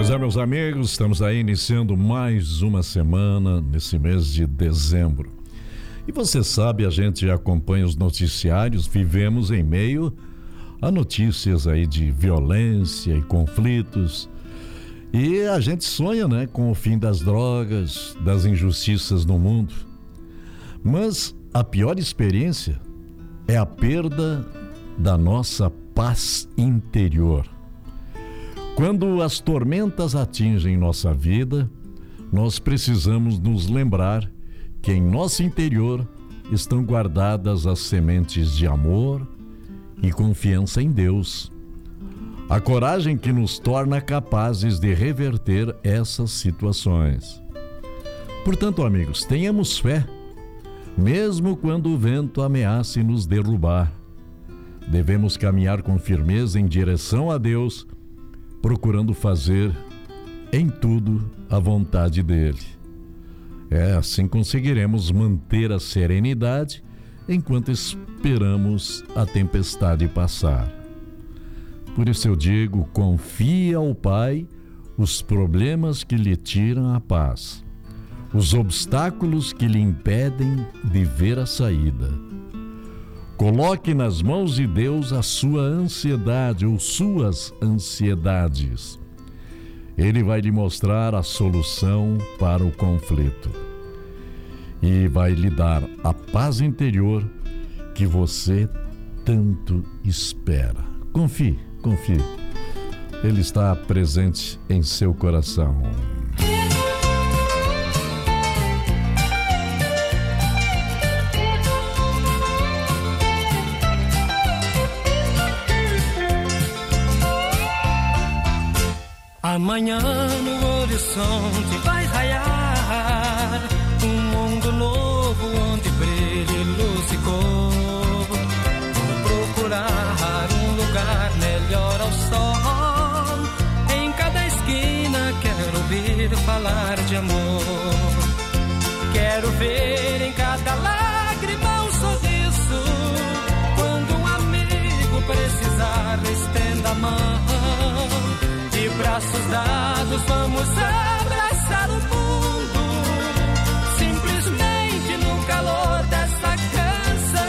Meus amigos, estamos aí iniciando mais uma semana nesse mês de dezembro. E você sabe, a gente acompanha os noticiários, vivemos em meio a notícias aí de violência e conflitos. E a gente sonha, né, com o fim das drogas, das injustiças no mundo. Mas a pior experiência é a perda da nossa paz interior. Quando as tormentas atingem nossa vida, nós precisamos nos lembrar que em nosso interior estão guardadas as sementes de amor e confiança em Deus. A coragem que nos torna capazes de reverter essas situações. Portanto, amigos, tenhamos fé, mesmo quando o vento ameace nos derrubar. Devemos caminhar com firmeza em direção a Deus, procurando fazer em tudo a vontade dele. Assim conseguiremos manter a serenidade enquanto esperamos a tempestade passar. Por isso eu digo, confie ao Pai os problemas que lhe tiram a paz, os obstáculos que lhe impedem de ver a saída. Coloque nas mãos de Deus a sua ansiedade ou suas ansiedades. Ele vai lhe mostrar a solução para o conflito e vai lhe dar a paz interior que você tanto espera. Confie, confie. Ele está presente em seu coração. Amanhã no horizonte vai raiar um mundo novo onde brilhe luz e cor. Vou procurar um lugar melhor ao sol. Em cada esquina quero ouvir falar de amor. Quero ver em cada lágrima um sorriso. Quando um amigo precisar, estenda a mão. De braços dados vamos abraçar o mundo, simplesmente no calor dessa canção.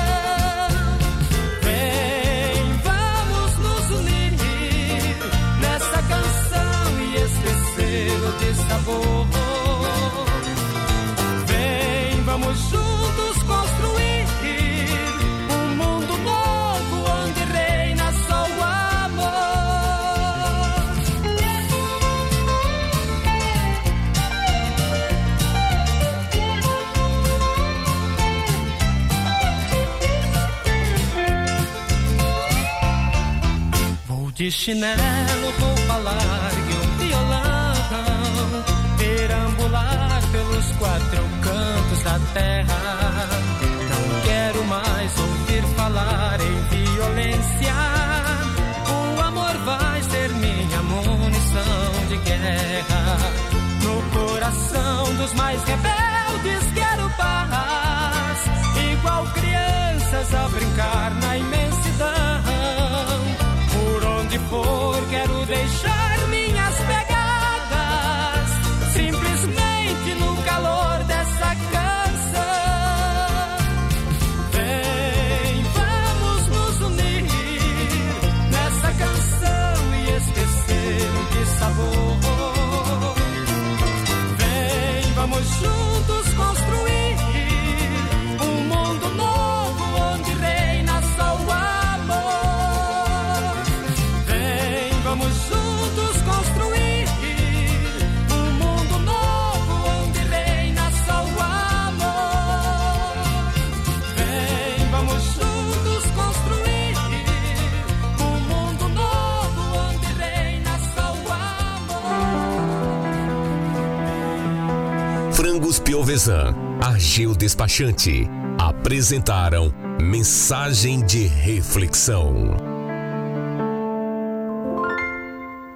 Vem, vamos nos unir nessa canção e esquecer o dissabor. Vem, vamos juntos construir um mundo novo onde reina só o amor. De chinelo, roupa larga e um violão, perambular pelos quatro cantos da terra. Não quero mais ouvir falar em violência. O amor vai ser minha munição de guerra. No coração dos mais rebeldes quero paz, igual crianças a brincar na imensidão. Por onde for, quero deixar minhas pegadas, simplesmente no calor dessa canção. Vem, vamos nos unir nessa canção e esquecer o dissabor. Vem, vamos juntos construir um mundo novo onde reina só o amor. Vamos juntos construir um mundo novo onde reina só o amor. Vem, vamos juntos construir um mundo novo onde reina só o amor. Frangos Piovesan, Ageu Despachante apresentaram Mensagem de Reflexão.